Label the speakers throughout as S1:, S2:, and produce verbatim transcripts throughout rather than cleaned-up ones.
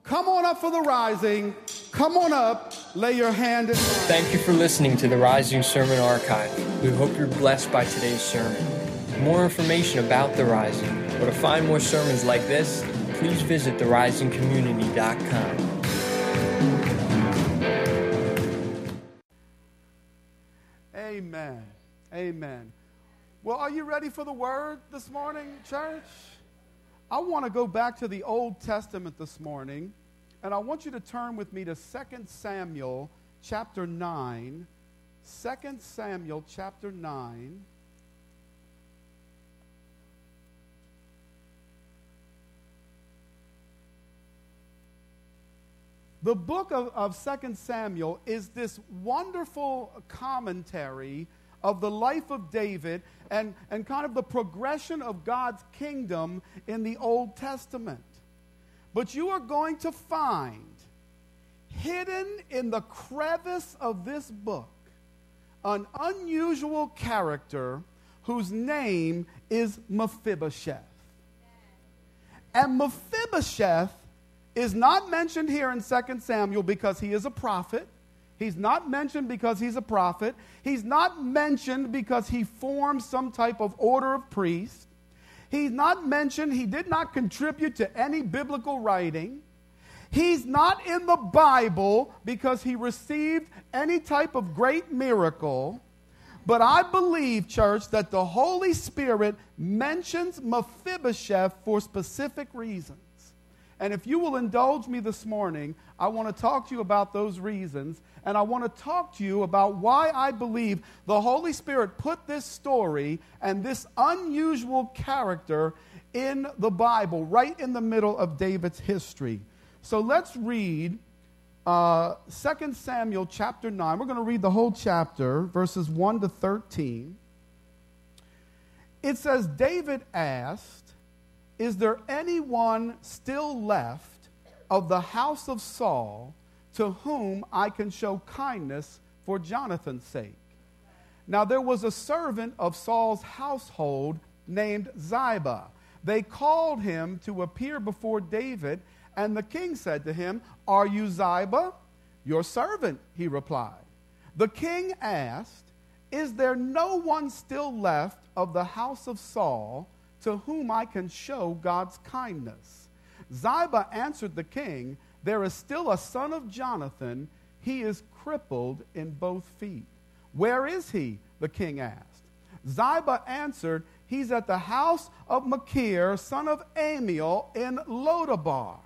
S1: Come on up for the rising. Come on up. Lay your hand in mine.
S2: Thank you for listening to the Rising Sermon Archive. We hope you're blessed by today's sermon. For more information about The Rising, or to find more sermons like this, please visit the rising community dot com.
S1: Amen. Amen. Well, are you ready for the word this morning, church? I want to go back to the Old Testament this morning, and I want you to turn with me to Second Samuel chapter nine. Second Samuel chapter nine. The book of, of Second Samuel is this wonderful commentary of the life of David and, and kind of the progression of God's kingdom in the Old Testament. But you are going to find, hidden in the crevice of this book, an unusual character whose name is Mephibosheth. And Mephibosheth is not mentioned here in Second Samuel because he is a prophet. He's not mentioned because he's a prophet. He's not mentioned because he formed some type of order of priests. He's not mentioned, he did not contribute to any biblical writing. He's not in the Bible because he received any type of great miracle. But I believe, church, that the Holy Spirit mentions Mephibosheth for specific reasons. And if you will indulge me this morning, I want to talk to you about those reasons, and I want to talk to you about why I believe the Holy Spirit put this story and this unusual character in the Bible, right in the middle of David's history. So let's read uh, Second Samuel chapter nine. We're going to read the whole chapter, verses one to thirteen. It says, David asked, "Is there anyone still left of the house of Saul to whom I can show kindness for Jonathan's sake?" Now there was a servant of Saul's household named Ziba. They called him to appear before David, and the king said to him, "Are you Ziba?" "Your servant," he replied. The king asked, "Is there no one still left of the house of Saul to whom I can show God's kindness?" Ziba answered the king, "There is still a son of Jonathan. He is crippled in both feet." "Where is he?" the king asked. Ziba answered, "He's at the house of Machir, son of Amiel, in Lodabar."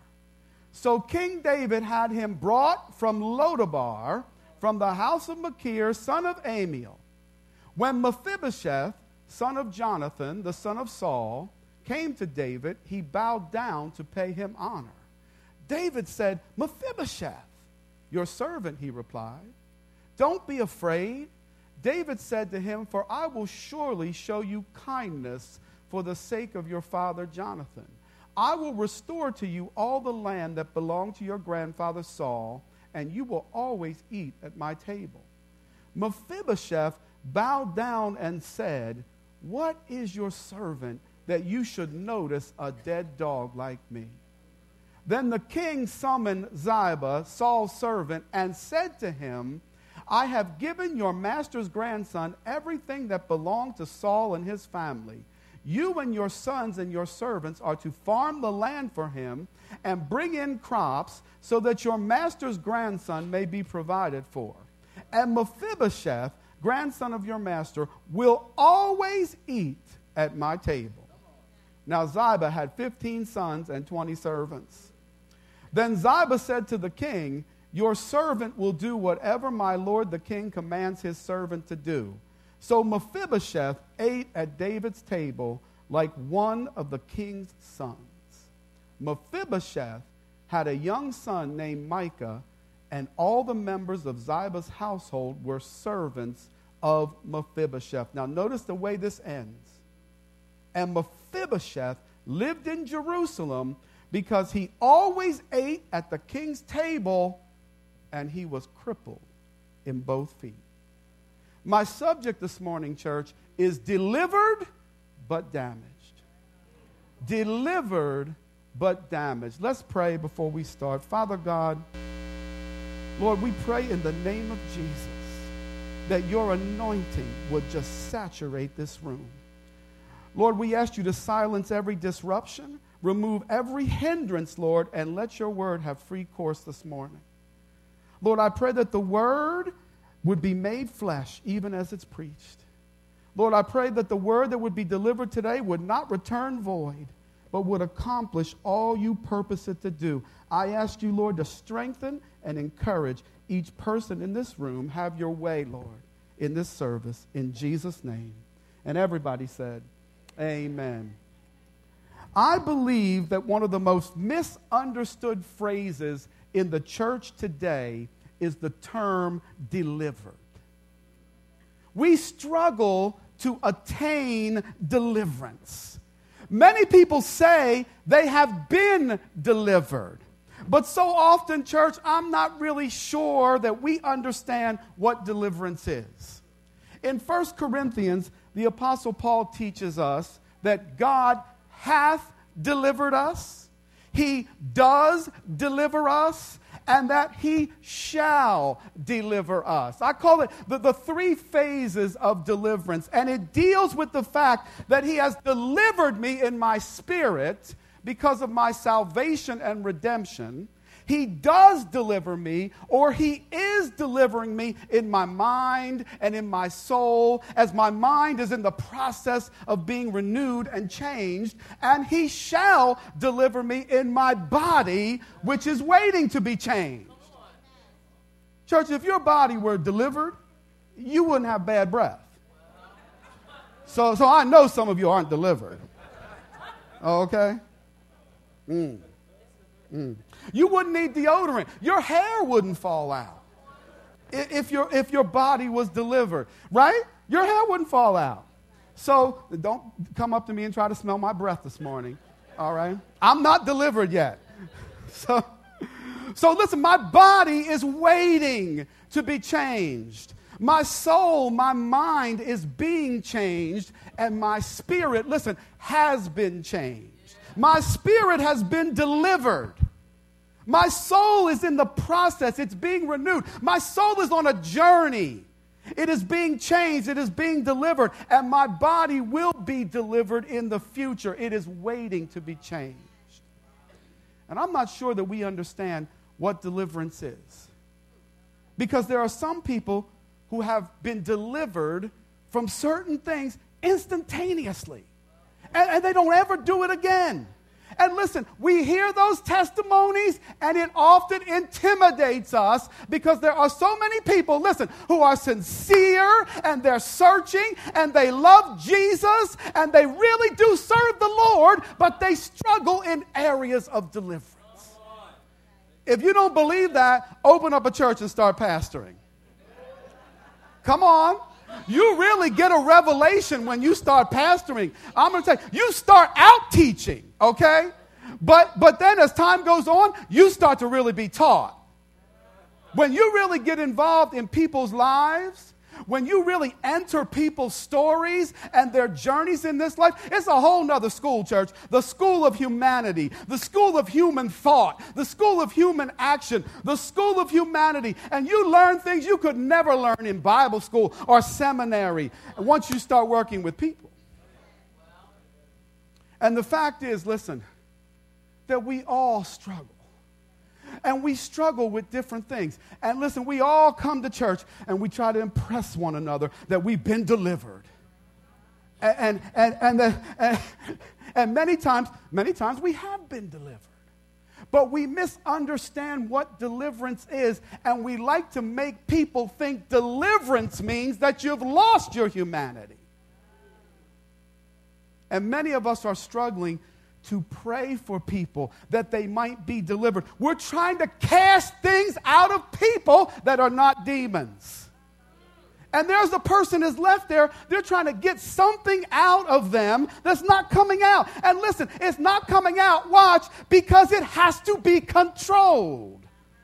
S1: So King David had him brought from Lodabar, from the house of Machir, son of Amiel. When Mephibosheth, son of Jonathan, the son of Saul, came to David, he bowed down to pay him honor. David said, "Mephibosheth." "Your servant," he replied. "Don't be afraid." David said to him, "For I will surely show you kindness for the sake of your father Jonathan. I will restore to you all the land that belonged to your grandfather Saul, and you will always eat at my table." Mephibosheth bowed down and said, "What is your servant that you should notice a dead dog like me?" Then the king summoned Ziba, Saul's servant, and said to him, "I have given your master's grandson everything that belonged to Saul and his family. You and your sons and your servants are to farm the land for him and bring in crops so that your master's grandson may be provided for. And Mephibosheth, grandson of your master, will always eat at my table." Now Ziba had fifteen sons and twenty servants. Then Ziba said to the king, "Your servant will do whatever my lord the king commands his servant to do." So Mephibosheth ate at David's table like one of the king's sons. Mephibosheth had a young son named Micah, and all the members of Ziba's household were servants of Mephibosheth. Now notice the way this ends. And Mephibosheth lived in Jerusalem because he always ate at the king's table, and he was crippled in both feet. My subject this morning, church, is delivered but damaged. Delivered but damaged. Let's pray before we start. Father God, Lord, we pray in the name of Jesus that your anointing would just saturate this room. Lord, we ask you to silence every disruption, remove every hindrance, Lord, and let your word have free course this morning. Lord, I pray that the word would be made flesh even as it's preached. Lord, I pray that the word that would be delivered today would not return void, but would accomplish all you purpose it to do. I ask you, Lord, to strengthen and encourage each person in this room. Have your way, Lord, in this service, in Jesus' name. And everybody said, amen. I believe that one of the most misunderstood phrases in the church today is the term delivered. We struggle to attain deliverance. Many people say they have been delivered. But so often, church, I'm not really sure that we understand what deliverance is. In First Corinthians, the Apostle Paul teaches us that God hath delivered us, he does deliver us, and that he shall deliver us. I call it the, the three phases of deliverance, and it deals with the fact that he has delivered me in my spirit because of my salvation and redemption. He does deliver me, or he is delivering me in my mind and in my soul, as my mind is in the process of being renewed and changed, and he shall deliver me in my body, which is waiting to be changed. Church, if your body were delivered, you wouldn't have bad breath. So, so I know some of you aren't delivered. Okay? Mm. Mm. You wouldn't need deodorant. Your hair wouldn't fall out if your, if your body was delivered, right? Your hair wouldn't fall out. So don't come up to me and try to smell my breath this morning, all right? I'm not delivered yet. So, so listen, my body is waiting to be changed. My soul, my mind is being changed, and my spirit, listen, has been changed. My spirit has been delivered. My soul is in the process. It's being renewed. My soul is on a journey. It is being changed. It is being delivered. And my body will be delivered in the future. It is waiting to be changed. And I'm not sure that we understand what deliverance is. Because there are some people who have been delivered from certain things instantaneously. And, and they don't ever do it again. And listen, we hear those testimonies, and it often intimidates us because there are so many people, listen, who are sincere, and they're searching, and they love Jesus, and they really do serve the Lord, but they struggle in areas of deliverance. If you don't believe that, open up a church and start pastoring. Come on. You really get a revelation when you start pastoring. I'm going to tell you, you start out teaching, okay? But, but then as time goes on, you start to really be taught. When you really get involved in people's lives, when you really enter people's stories and their journeys in this life, it's a whole nother school, church. The school of humanity, the school of human thought, the school of human action, the school of humanity. And you learn things you could never learn in Bible school or seminary once you start working with people. And the fact is, listen, that we all struggle. And we struggle with different things. And listen, we all come to church and we try to impress one another that we've been delivered. And, and, and, the, and, and many times, many times we have been delivered. But we misunderstand what deliverance is, and we like to make people think deliverance means that you've lost your humanity. And many of us are struggling to pray for people that they might be delivered. We're trying to cast things out of people that are not demons. And there's a person that's left there, they're trying to get something out of them that's not coming out. And listen, it's not coming out, watch, because it has to be controlled.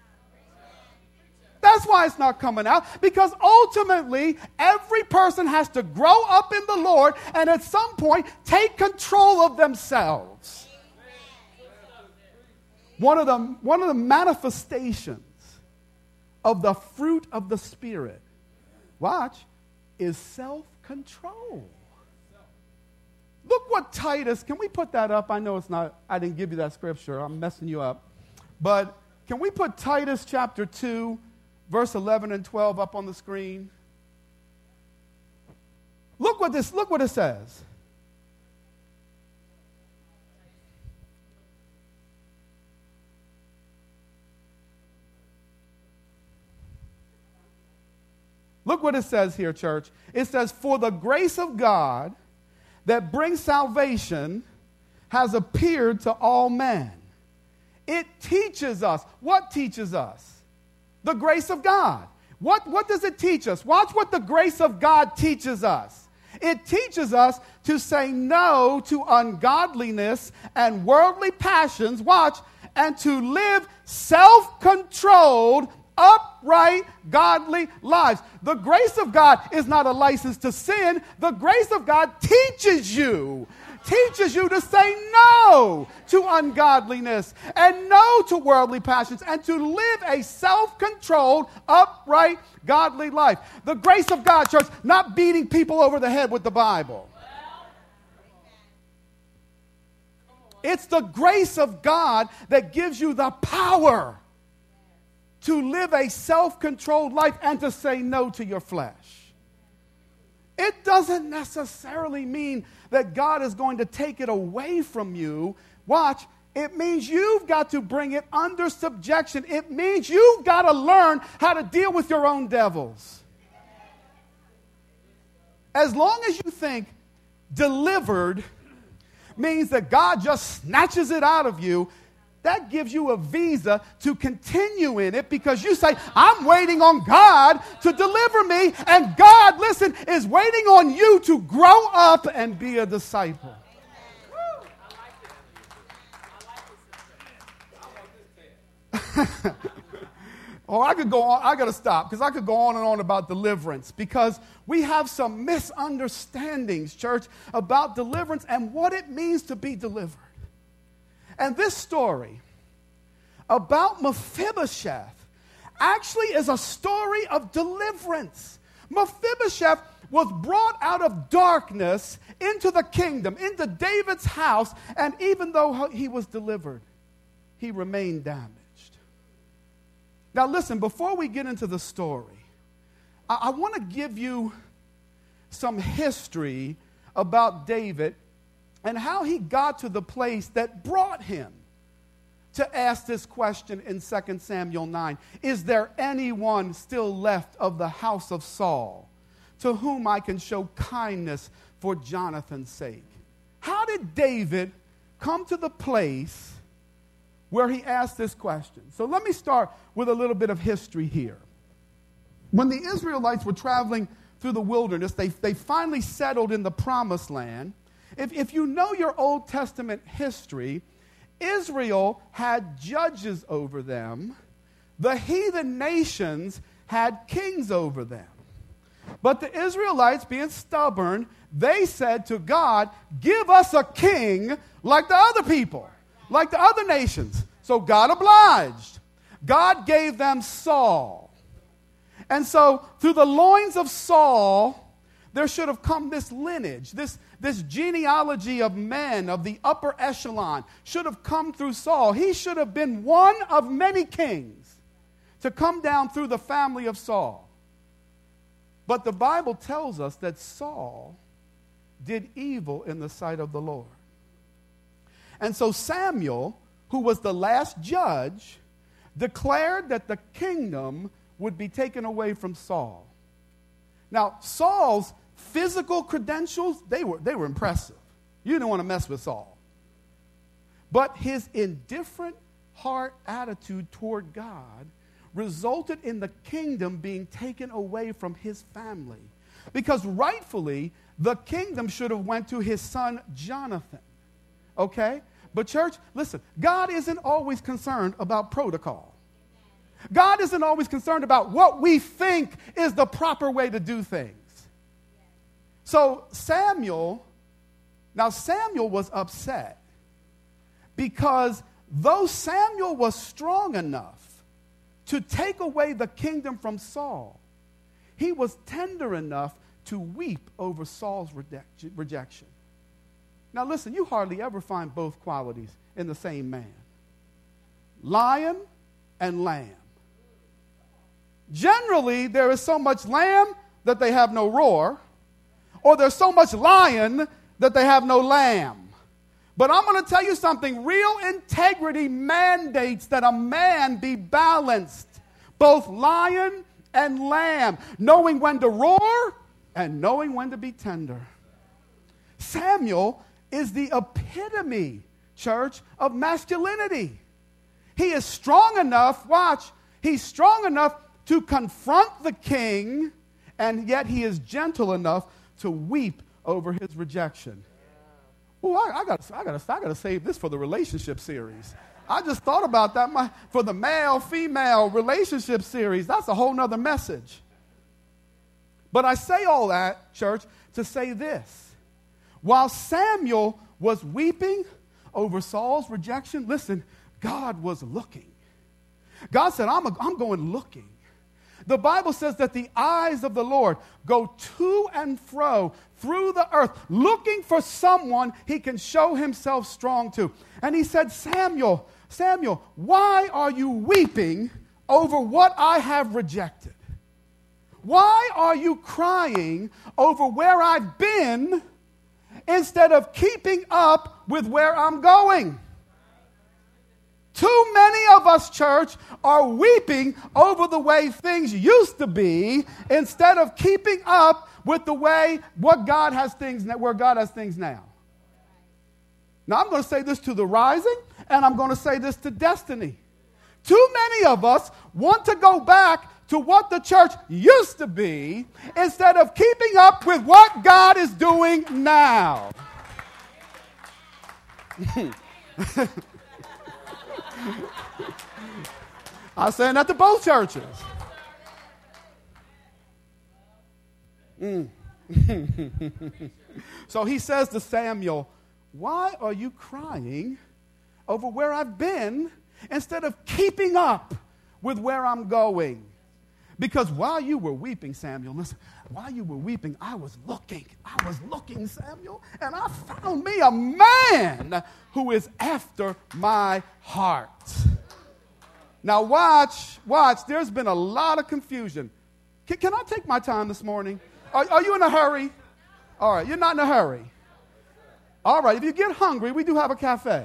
S1: That's why it's not coming out, because ultimately every person has to grow up in the Lord and at some point take control of themselves. One of the, one of the manifestations of the fruit of the Spirit, watch, is self-control. Look what Titus, can we put that up? I know it's not, I didn't give you that scripture. I'm messing you up. But can we put Titus chapter two, verse eleven and twelve up on the screen? Look what this, look what it says. Look what it says here, church. It says, for the grace of God that brings salvation has appeared to all men. It teaches us. What teaches us? The grace of God. What, what does it teach us? Watch what the grace of God teaches us. It teaches us to say no to ungodliness and worldly passions, watch, and to live self-controlled, upright, godly lives. The grace of God is not a license to sin. The grace of God teaches you, teaches you to say no to ungodliness and no to worldly passions and to live a self-controlled, upright, godly life. The grace of God, church, not beating people over the head with the Bible. It's the grace of God that gives you the power to live a self-controlled life and to say no to your flesh. It doesn't necessarily mean that God is going to take it away from you. Watch, it means you've got to bring it under subjection. It means you've got to learn how to deal with your own devils. As long as you think delivered means that God just snatches it out of you, that gives you a visa to continue in it because you say, I'm waiting on God to deliver me, and God, listen, is waiting on you to grow up and be a disciple. Oh, I could go on. I got to stop because I could go on and on about deliverance because we have some misunderstandings, church, about deliverance and what it means to be delivered. And this story about Mephibosheth actually is a story of deliverance. Mephibosheth was brought out of darkness into the kingdom, into David's house, and even though he was delivered, he remained damaged. Now listen, before we get into the story, I, I want to give you some history about David and how he got to the place that brought him to ask this question in Second Samuel nine. Is there anyone still left of the house of Saul to whom I can show kindness for Jonathan's sake? How did David come to the place where he asked this question? So let me start with a little bit of history here. When the Israelites were traveling through the wilderness, they, they finally settled in the promised land. If, if you know your Old Testament history, Israel had judges over them. The heathen nations had kings over them. But the Israelites, being stubborn, they said to God, give us a king like the other people, like the other nations. So God obliged. God gave them Saul. And so through the loins of Saul, there should have come this lineage, this, this genealogy of men of the upper echelon should have come through Saul. He should have been one of many kings to come down through the family of Saul. But the Bible tells us that Saul did evil in the sight of the Lord. And so Samuel, who was the last judge, declared that the kingdom would be taken away from Saul. Now, Saul's physical credentials, they were, they were impressive. You didn't want to mess with Saul. But his indifferent heart attitude toward God resulted in the kingdom being taken away from his family. Because rightfully, the kingdom should have went to his son Jonathan. Okay? But church, listen, God isn't always concerned about protocol. God isn't always concerned about what we think is the proper way to do things. So Samuel, now Samuel was upset because though Samuel was strong enough to take away the kingdom from Saul, he was tender enough to weep over Saul's rejection. Now listen, you hardly ever find both qualities in the same man. Lion and lamb. Generally, there is so much lamb that they have no roar, or there's so much lion that they have no lamb. But I'm going to tell you something. Real integrity mandates that a man be balanced, both lion and lamb, knowing when to roar and knowing when to be tender. Samuel is the epitome, church, of masculinity. He is strong enough, watch, he's strong enough to confront the king, and yet he is gentle enough to weep over his rejection. Oh, I, I got I got I got to save this for the relationship series. I just thought about that my, for the male-female relationship series. That's a whole nother message. But I say all that, church, to say this. While Samuel was weeping over Saul's rejection, listen, God was looking. God said, I'm, a, I'm going looking. The Bible says that the eyes of the Lord go to and fro through the earth, looking for someone he can show himself strong to. And he said, Samuel, Samuel, why are you weeping over what I have rejected? Why are you crying over where I've been instead of keeping up with where I'm going? Too many of us, church, are weeping over the way things used to be instead of keeping up with the way what God has things where God has things now. Now I'm going to say this to the rising, and I'm going to say this to destiny. Too many of us want to go back to what the church used to be instead of keeping up with what God is doing now. I'm saying that to both churches. Mm. So he says to Samuel, why are you crying over where I've been instead of keeping up with where I'm going? Because while you were weeping, Samuel, listen, while you were weeping, I was looking. I was looking, Samuel, and I found me a man who is after my heart. Now watch, watch. There's been a lot of confusion. Can, can I take my time this morning? Are, are you in a hurry? All right, you're not in a hurry. All right, if you get hungry, we do have a cafe.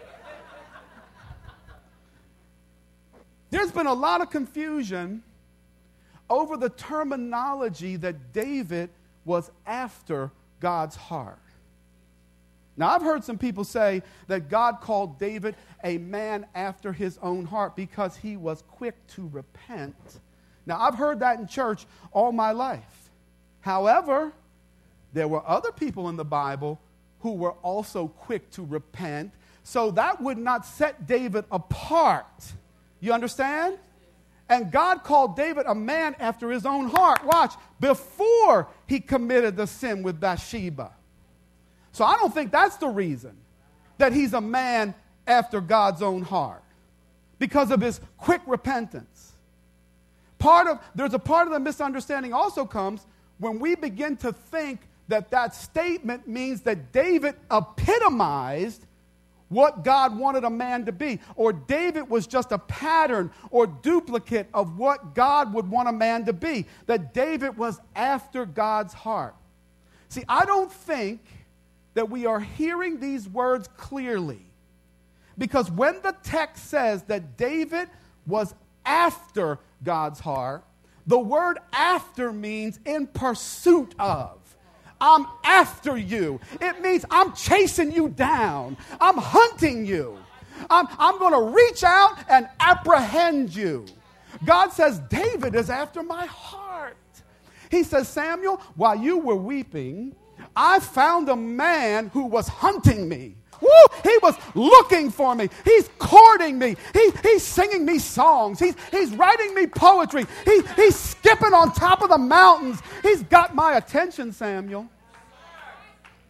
S1: There's been a lot of confusion over the terminology that David was after God's heart. Now, I've heard some people say that God called David a man after his own heart because he was quick to repent. Now, I've heard that in church all my life. However, there were other people in the Bible who were also quick to repent, so that would not set David apart. You understand? And God called David a man after his own heart. Watch, before he committed the sin with Bathsheba. So I don't think that's the reason that he's a man after God's own heart, because of his quick repentance. Part of there's a part of the misunderstanding also comes when we begin to think that that statement means that David epitomized what God wanted a man to be, or David was just a pattern or duplicate of what God would want a man to be, that David was after God's heart. See, I don't think that we are hearing these words clearly, because when the text says that David was after God's heart, the word after means in pursuit of. I'm after you. It means I'm chasing you down. I'm hunting you. I'm, I'm going to reach out and apprehend you. God says, David is after my heart. He says, Samuel, while you were weeping, I found a man who was hunting me. Woo! He was looking for me. He's courting me. He, he's singing me songs. He's, he's writing me poetry. He, he's skipping on top of the mountains. He's got my attention, Samuel.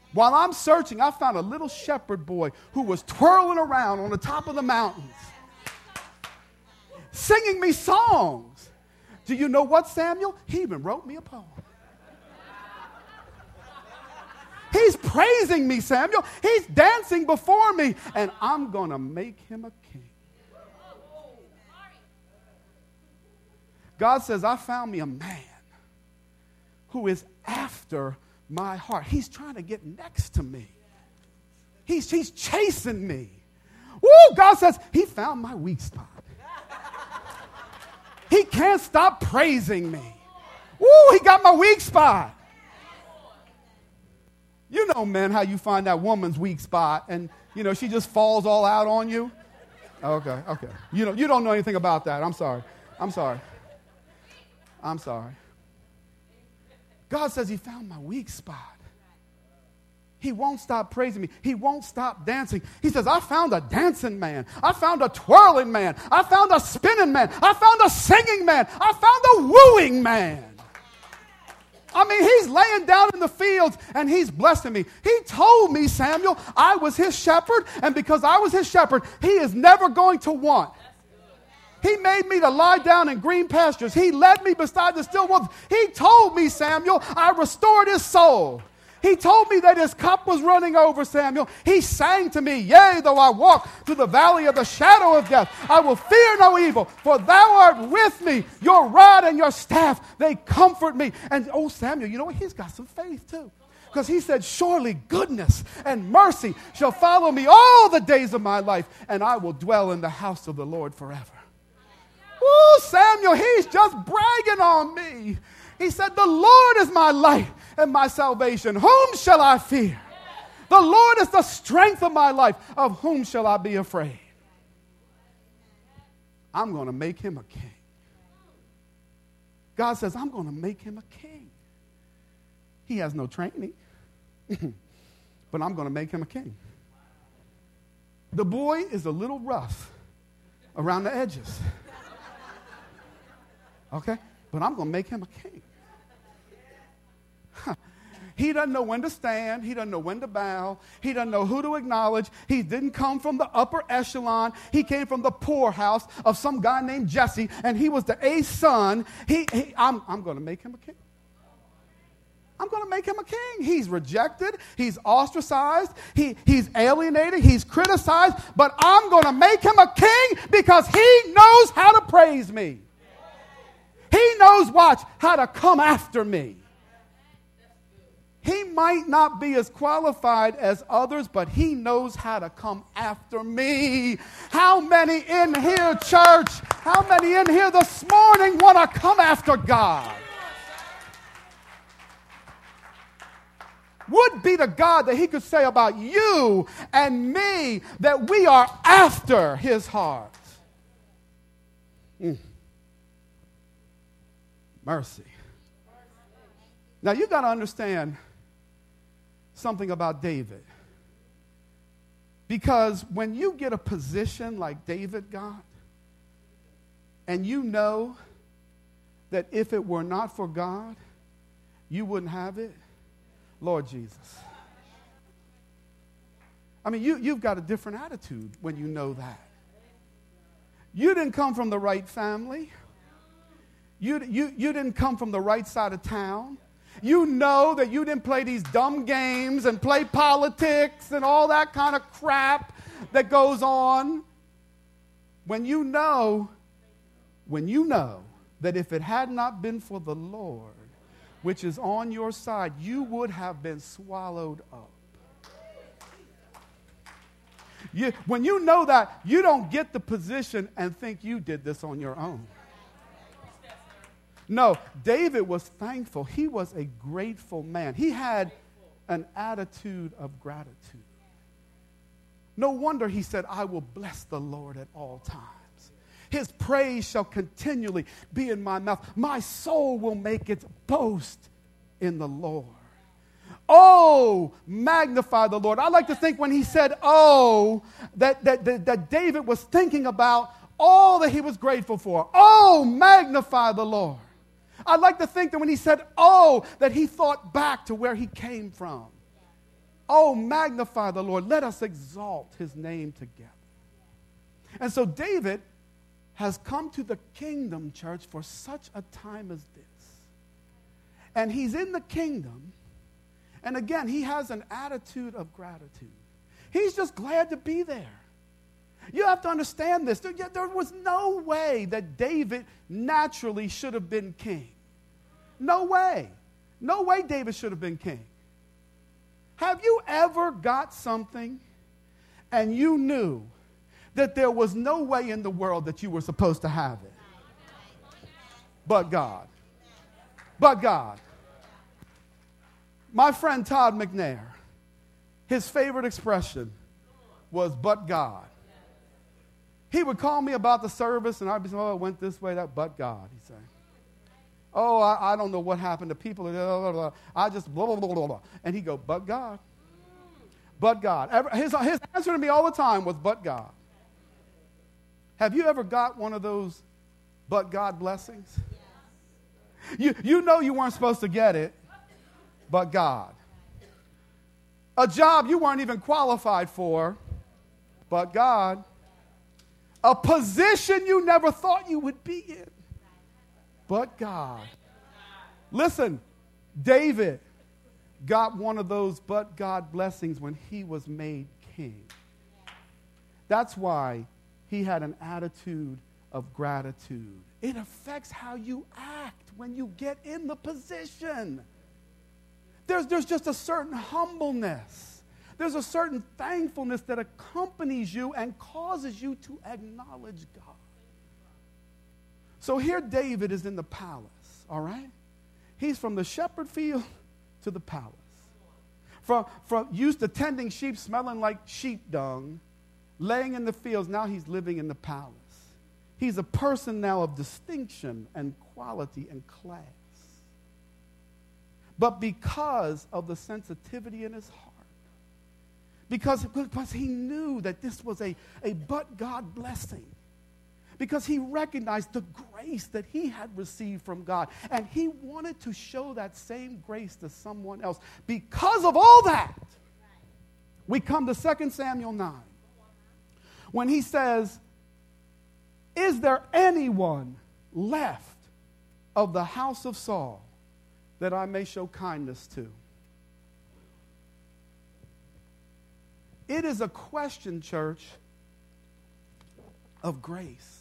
S1: While I'm searching, I found a little shepherd boy who was twirling around on the top of the mountains, singing me songs. Do you know what, Samuel? He even wrote me a poem. He's praising me, Samuel. He's dancing before me, and I'm going to make him a king. God says, I found me a man who is after my heart. He's trying to get next to me. He's, he's chasing me. Woo! God says, he found my weak spot. He can't stop praising me. Woo! He got my weak spot. You know, men, how you find that woman's weak spot and, you know, she just falls all out on you. Okay, okay. You don't, you don't know anything about that. I'm sorry. I'm sorry. I'm sorry. God says he found my weak spot. He won't stop praising me. He won't stop dancing. He says, I found a dancing man. I found a twirling man. I found a spinning man. I found a singing man. I found a wooing man. I mean, he's laying down in the fields and he's blessing me. He told me, Samuel, I was his shepherd, and because I was his shepherd, he is never going to want. He made me to lie down in green pastures. He led me beside the still waters. He told me, Samuel, I restored his soul. He told me that his cup was running over, Samuel. He sang to me, yea, though I walk through the valley of the shadow of death, I will fear no evil, for thou art with me. Your rod and your staff, they comfort me. And, oh, Samuel, you know what? He's got some faith, too. Because he said, surely goodness and mercy shall follow me all the days of my life, and I will dwell in the house of the Lord forever. Woo, Samuel, he's just bragging on me. He said, the Lord is my light and my salvation. Whom shall I fear? The Lord is the strength of my life. Of whom shall I be afraid? I'm going to make him a king. God says, I'm going to make him a king. He has no training, but I'm going to make him a king. The boy is a little rough around the edges. Okay? But I'm going to make him a king. He doesn't know when to stand. He doesn't know when to bow. He doesn't know who to acknowledge. He didn't come from the upper echelon. He came from the poorhouse of some guy named Jesse, and he was the eighth son. He, he, I'm, I'm going to make him a king. I'm going to make him a king. He's rejected. He's ostracized. He, he's alienated. He's criticized. But I'm going to make him a king because he knows how to praise me. He knows, watch, how to come after me. He might not be as qualified as others, but he knows how to come after me. How many in here, church, how many in here this morning want to come after God? Would be to God that he could say about you and me that we are after his heart. Mm. Mercy. Now, you've got to understand something about David. Because when you get a position like David got, and you know that if it were not for God, you wouldn't have it, Lord Jesus. I mean, you, you've got a different attitude when you know that. You didn't come from the right family. You, you, you didn't come from the right side of town. You know that you didn't play these dumb games and play politics and all that kind of crap that goes on. When you know, when you know that if it had not been for the Lord, which is on your side, you would have been swallowed up. You, when you know that, you don't get the position and think you did this on your own. No, David was thankful. He was a grateful man. He had an attitude of gratitude. No wonder he said, I will bless the Lord at all times. His praise shall continually be in my mouth. My soul will make its boast in the Lord. Oh, magnify the Lord. I like to think when he said, oh, that, that, that, that David was thinking about all that he was grateful for. Oh, magnify the Lord. I'd like to think that when he said, oh, that he thought back to where he came from. Oh, magnify the Lord. Let us exalt his name together. And so David has come to the kingdom, church, for such a time as this. And he's in the kingdom. And again, he has an attitude of gratitude. He's just glad to be there. You have to understand this. There, there was no way that David naturally should have been king. No way. No way David should have been king. Have you ever got something and you knew that there was no way in the world that you were supposed to have it? But God. But God. My friend Todd McNair, his favorite expression was, but God. He would call me about the service, and I'd be saying, oh, it went this way, that, but God, he'd say. Oh, I, I don't know what happened to people. Blah, blah, blah. I just blah, blah, blah, blah, blah. And he'd go, but God. But God. His, his answer to me all the time was, but God. Have you ever got one of those but God blessings? You, you know you weren't supposed to get it, but God. A job you weren't even qualified for, but God. A position you never thought you would be in, but God. Listen, David got one of those but God blessings when he was made king. That's why he had an attitude of gratitude. It affects how you act when you get in the position. There's, there's just a certain humbleness. There's a certain thankfulness that accompanies you and causes you to acknowledge God. So here David is in the palace, all right? He's from the shepherd field to the palace. From, from used to tending sheep, smelling like sheep dung, laying in the fields, now he's living in the palace. He's a person now of distinction and quality and class. But because of the sensitivity in his heart, Because, because he knew that this was a, a but God blessing. Because he recognized the grace that he had received from God. And he wanted to show that same grace to someone else. Because of all that, we come to Second Samuel nine. When he says, is there anyone left of the house of Saul that I may show kindness to? It is a question, church, of grace.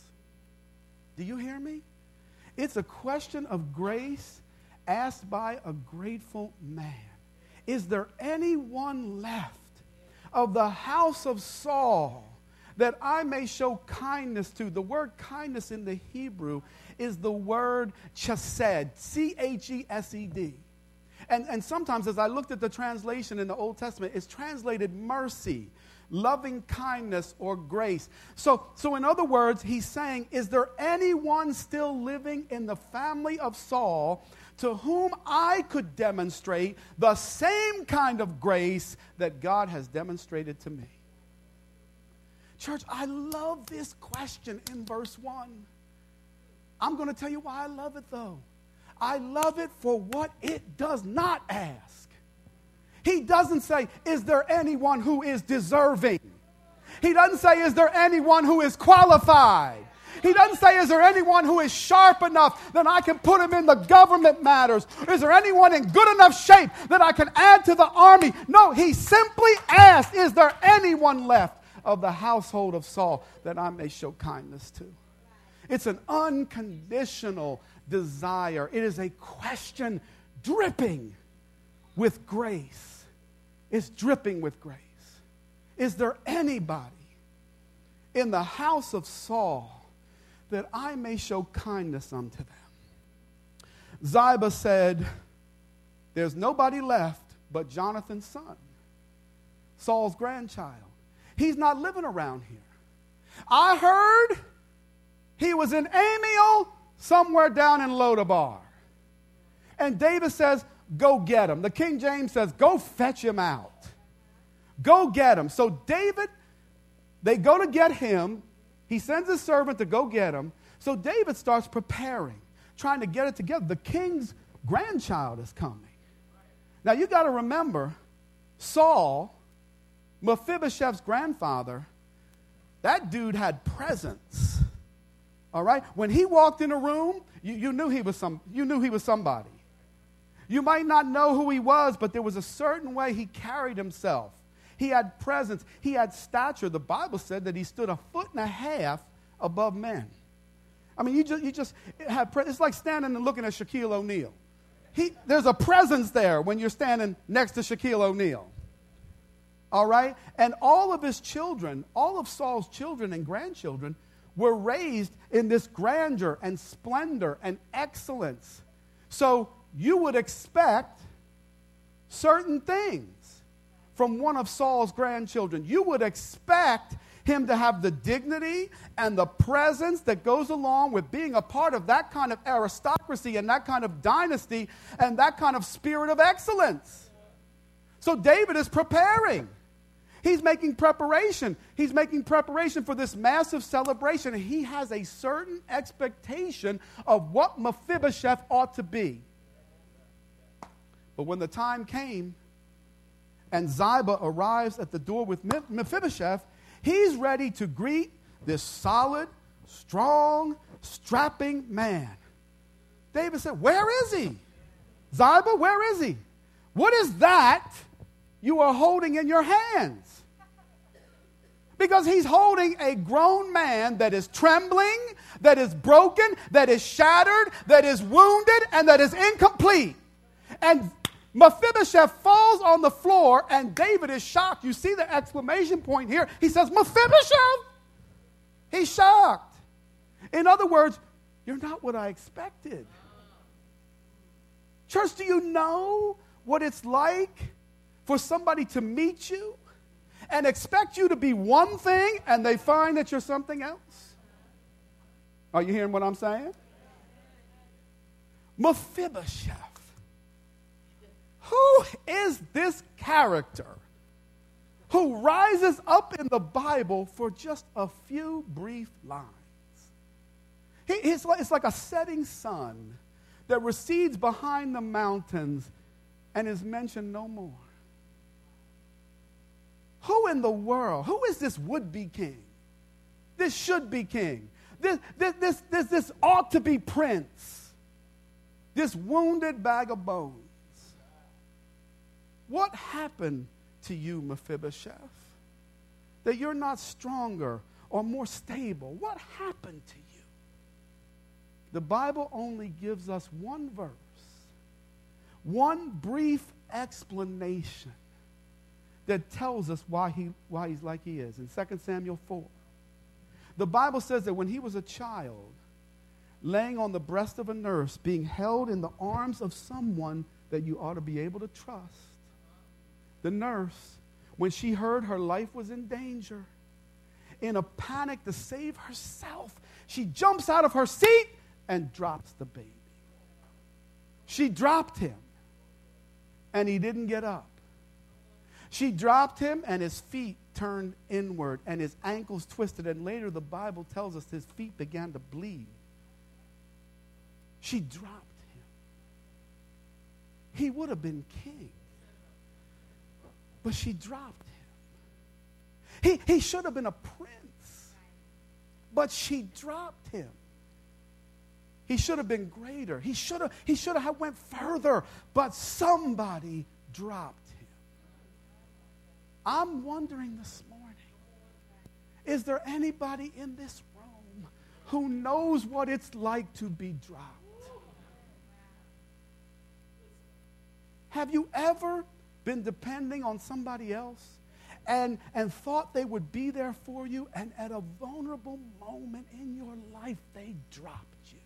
S1: Do you hear me? It's a question of grace asked by a grateful man. Is there anyone left of the house of Saul that I may show kindness to? The word kindness in the Hebrew is the word chesed, C H E S E D. And, and sometimes as I looked at the translation in the Old Testament, it's translated mercy, loving kindness, or grace. So, so in other words, he's saying, is there anyone still living in the family of Saul to whom I could demonstrate the same kind of grace that God has demonstrated to me? Church, I love this question in verse one. I'm going to tell you why I love it, though. I love it for what it does not ask. He doesn't say, is there anyone who is deserving? He doesn't say, is there anyone who is qualified? He doesn't say, is there anyone who is sharp enough that I can put him in the government matters? Is there anyone in good enough shape that I can add to the army? No, he simply asked, is there anyone left of the household of Saul that I may show kindness to? It's an unconditional desire. It is a question dripping with grace. It's dripping with grace. Is there anybody in the house of Saul that I may show kindness unto them? Ziba said, there's nobody left but Jonathan's son, Saul's grandchild. He's not living around here. I heard he was in Amiel, somewhere down in Lodabar. And David says, go get him. The King James says, go fetch him out. Go get him. So David, they go to get him. He sends his servant to go get him. So David starts preparing, trying to get it together. The king's grandchild is coming. Now you got to remember, Saul, Mephibosheth's grandfather, that dude had presence. All right? When he walked in a room, you, you knew he was some you knew he was somebody. You might not know who he was, but there was a certain way he carried himself. He had presence. He had stature. The Bible said that he stood a foot and a half above men. I mean, you just you just have pre- it's like standing and looking at Shaquille O'Neal. He, there's a presence there when you're standing next to Shaquille O'Neal. All right? And all of his children, all of Saul's children and grandchildren were raised in this grandeur and splendor and excellence. So you would expect certain things from one of Saul's grandchildren. You would expect him to have the dignity and the presence that goes along with being a part of that kind of aristocracy and that kind of dynasty and that kind of spirit of excellence. So David is preparing. He's making preparation. He's making preparation for this massive celebration. And he has a certain expectation of what Mephibosheth ought to be. But when the time came and Ziba arrives at the door with Mephibosheth, he's ready to greet this solid, strong, strapping man. David said, "Where is he? Ziba, where is he? What is that you are holding in your hands?" Because he's holding a grown man that is trembling, that is broken, that is shattered, that is wounded, and that is incomplete. And Mephibosheth falls on the floor, and David is shocked. You see the exclamation point here. He says, "Mephibosheth!" He's shocked. In other words, you're not what I expected. Church, do you know what it's like for somebody to meet you and expect you to be one thing and they find that you're something else? Are you hearing what I'm saying? Mephibosheth. Who is this character who rises up in the Bible for just a few brief lines? He, it's, like, it's like a setting sun that recedes behind the mountains and is mentioned no more. Who in the world, who is this would-be king? This should-be king. This, this, this, this, this ought-to-be prince. This wounded bag of bones. What happened to you, Mephibosheth, that you're not stronger or more stable? What happened to you? The Bible only gives us one verse, one brief explanation that tells us why he why he's like he is. In Second Samuel four, the Bible says that when he was a child, laying on the breast of a nurse, being held in the arms of someone that you ought to be able to trust, the nurse, when she heard her life was in danger, in a panic to save herself, she jumps out of her seat and drops the baby. She dropped him, and he didn't get up. She dropped him, and his feet turned inward, and his ankles twisted, and later the Bible tells us his feet began to bleed. She dropped him. He would have been king, but she dropped him. He, he should have been a prince, but she dropped him. He should have been greater. He should have, he should have went further, but somebody dropped him. I'm wondering this morning, is there anybody in this room who knows what it's like to be dropped? Have you ever been depending on somebody else and, and thought they would be there for you, and at a vulnerable moment in your life, they dropped you?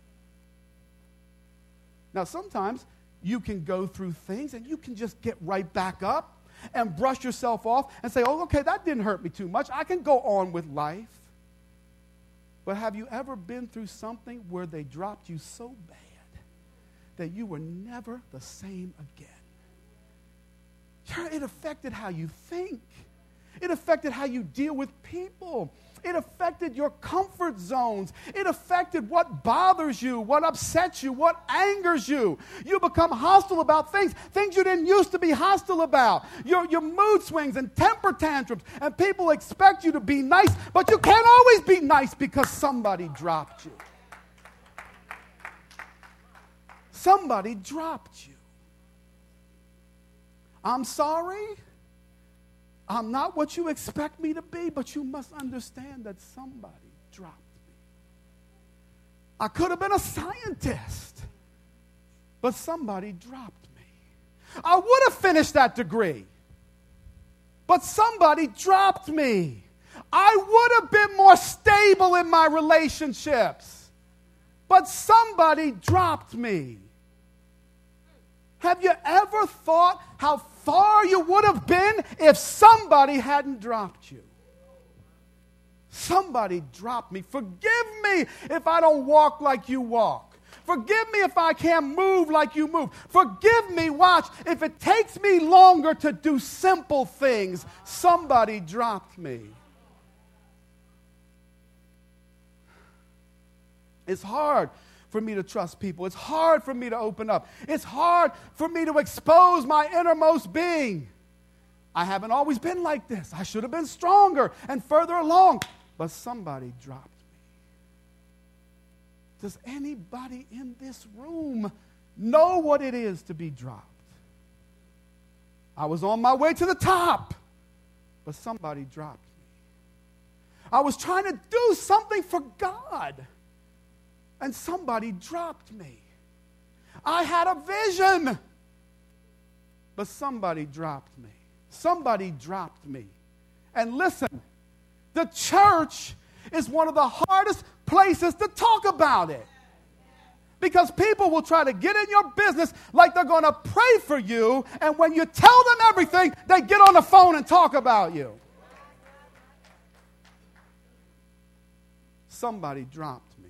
S1: Now, sometimes you can go through things and you can just get right back up and brush yourself off and say, "Oh, okay, that didn't hurt me too much. I can go on with life." But have you ever been through something where they dropped you so bad that you were never the same again? It affected how you think. It affected how you deal with people. it affected your comfort zones. It affected what bothers you, what upsets you, what angers you. You become hostile about things, things you didn't used to be hostile about. Your, your mood swings and temper tantrums, and people expect you to be nice, but you can't always be nice because somebody dropped you. Somebody dropped you. I'm sorry. I'm not what you expect me to be, but you must understand that somebody dropped me. I could have been a scientist, but somebody dropped me. I would have finished that degree, but somebody dropped me. I would have been more stable in my relationships, but somebody dropped me. Have you ever thought how far you would have been if somebody hadn't dropped you? Somebody dropped me. Forgive me if I don't walk like you walk. Forgive me if I can't move like you move. Forgive me, watch, if it takes me longer to do simple things. Somebody dropped me. It's hard for me to trust people. It's hard for me to open up. It's hard for me to expose my innermost being. I haven't always been like this. I should have been stronger and further along. But somebody dropped me. Does anybody in this room know what it is to be dropped? I was on my way to the top, but somebody dropped me. I was trying to do something for God, and somebody dropped me. I had a vision, but somebody dropped me. Somebody dropped me. And listen, the church is one of the hardest places to talk about it. Because people will try to get in your business like they're going to pray for you, and when you tell them everything, they get on the phone and talk about you. Somebody dropped me.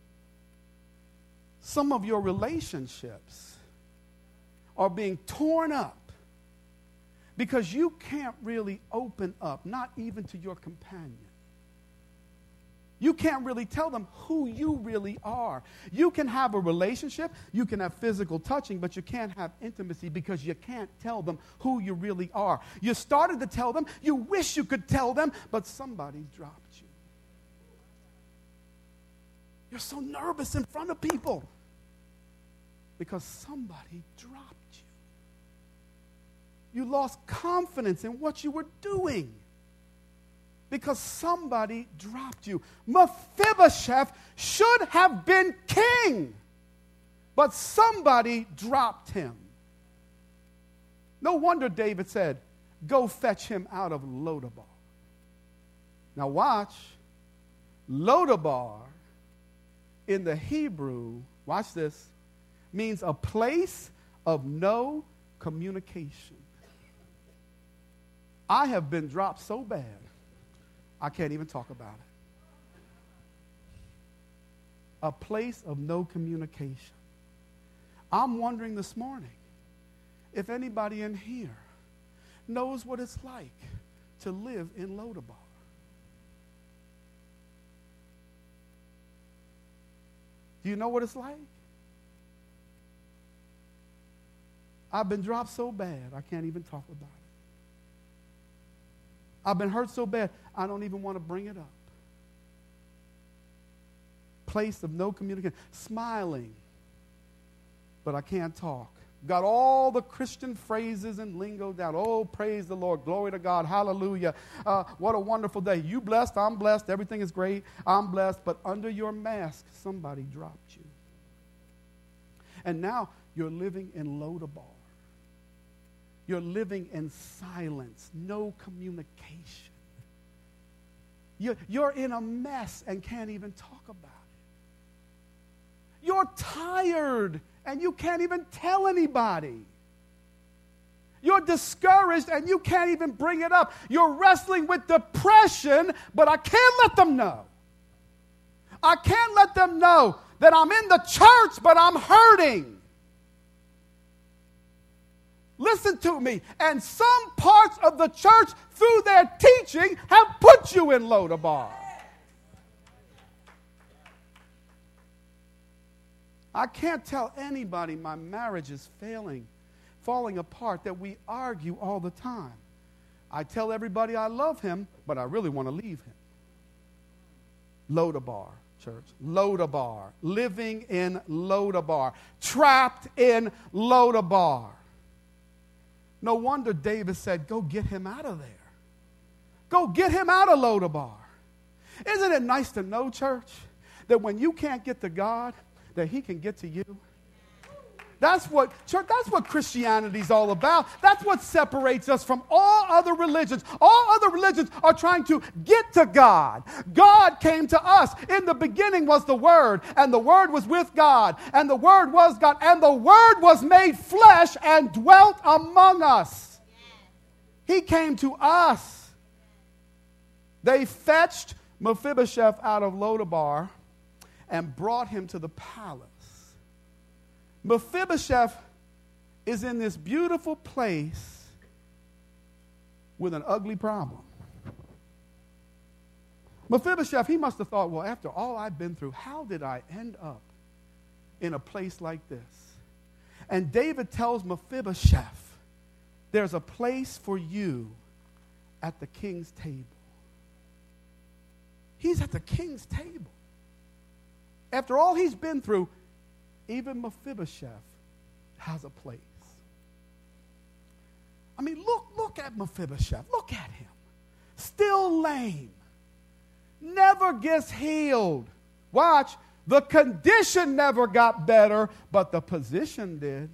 S1: Some of your relationships are being torn up because you can't really open up, not even to your companion. You can't really tell them who you really are. You can have a relationship, you can have physical touching, but you can't have intimacy because you can't tell them who you really are. You started to tell them, you wish you could tell them, but somebody dropped you. You're so nervous in front of people because somebody dropped you. You lost confidence in what you were doing because somebody dropped you. Mephibosheth should have been king, but somebody dropped him. No wonder David said, go fetch him out of Lodabar. Now watch, Lodabar in the Hebrew, watch this, means a place of no communication. I have been dropped so bad, I can't even talk about it. A place of no communication. I'm wondering this morning if anybody in here knows what it's like to live in Lodabar. Do you know what it's like? I've been dropped so bad, I can't even talk about it. I've been hurt so bad, I don't even want to bring it up. Place of no communication. Smiling, but I can't talk. Got all the Christian phrases and lingo down. Oh, praise the Lord. Glory to God. Hallelujah. Uh, what a wonderful day. You blessed, I'm blessed. Everything is great. I'm blessed. But under your mask, somebody dropped you. And now you're living in Lodabar. You're living in silence, no communication. You're, you're in a mess and can't even talk about it. You're tired and you can't even tell anybody. You're discouraged and you can't even bring it up. You're wrestling with depression, but I can't let them know. I can't let them know that I'm in the church, but I'm hurting. Listen to me. And some parts of the church, through their teaching, have put you in Lodabar. I can't tell anybody my marriage is failing, falling apart, that we argue all the time. I tell everybody I love him, but I really want to leave him. Lodabar, church. Lodabar. Living in Lodabar. Trapped in Lodabar. No wonder David said, go get him out of there. Go get him out of Lodabar. Isn't it nice to know, church, that when you can't get to God, that he can get to you? That's what, church, that's what Christianity's all about. That's what separates us from all other religions. All other religions are trying to get to God. God came to us. In the beginning was the Word, and the Word was with God, and the Word was God, and the Word was made flesh and dwelt among us. He came to us. They fetched Mephibosheth out of Lodabar and brought him to the palace. Mephibosheth is in this beautiful place with an ugly problem. Mephibosheth, he must have thought, well, after all I've been through, how did I end up in a place like this? And David tells Mephibosheth, there's a place for you at the king's table. He's at the king's table. After all he's been through, even Mephibosheth has a place. I mean, look, look at Mephibosheth. Look at him. Still lame. Never gets healed. Watch. The condition never got better, but the position did.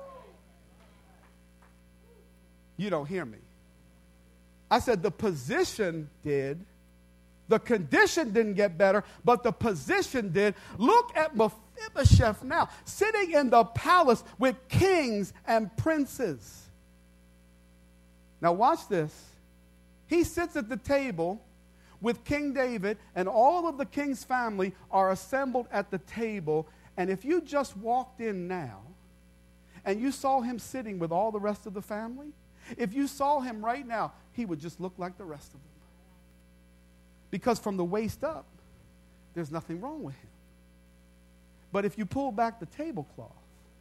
S1: You don't hear me. I said the position did. The condition didn't get better, but the position did. Look at Mephibosheth now, sitting in the palace with kings and princes. Now watch this. He sits at the table with King David, and all of the king's family are assembled at the table. And if you just walked in now, and you saw him sitting with all the rest of the family, if you saw him right now, he would just look like the rest of them. Because from the waist up, there's nothing wrong with him. But if you pull back the tablecloth,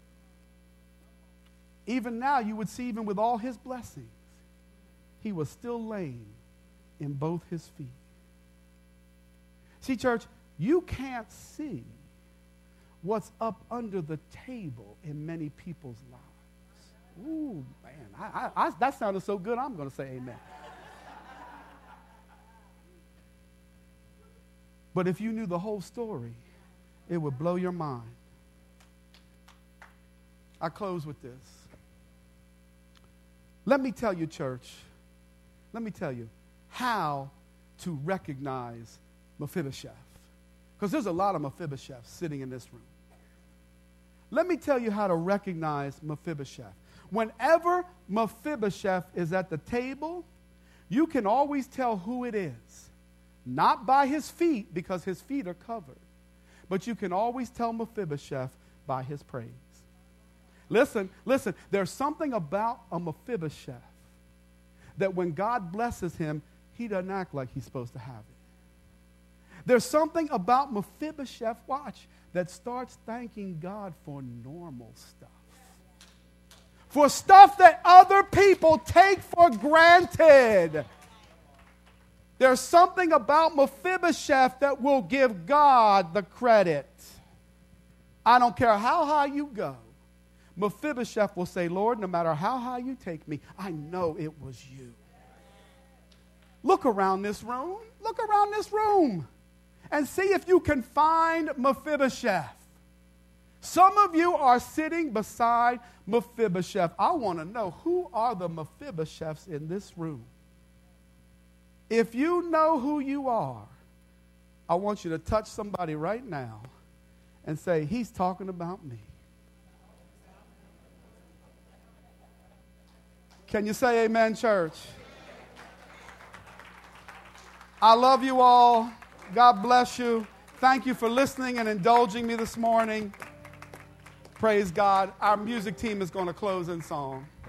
S1: even now you would see, even with all his blessings, he was still lame in both his feet. See, church, you can't see what's up under the table in many people's lives. Ooh, man, I, I, I, that sounded so good, I'm going to say amen. But if you knew the whole story, it would blow your mind. I close with this. Let me tell you, church, let me tell you how to recognize Mephibosheth. Because there's a lot of Mephibosheths sitting in this room. Let me tell you how to recognize Mephibosheth. Whenever Mephibosheth is at the table, you can always tell who it is. Not by his feet, because his feet are covered. But you can always tell Mephibosheth by his praise. Listen, listen, there's something about a Mephibosheth that when God blesses him, he doesn't act like he's supposed to have it. There's something about Mephibosheth, watch, that starts thanking God for normal stuff. For stuff that other people take for granted. There's something about Mephibosheth that will give God the credit. I don't care how high you go. Mephibosheth will say, Lord, no matter how high you take me, I know it was you. Look around this room. Look around this room. And see if you can find Mephibosheth. Some of you are sitting beside Mephibosheth. I want to know, who are the Mephibosheths in this room? If you know who you are, I want you to touch somebody right now and say, he's talking about me. Can you say amen, church? I love you all. God bless you. Thank you for listening and indulging me this morning. Praise God. Our music team is going to close in song.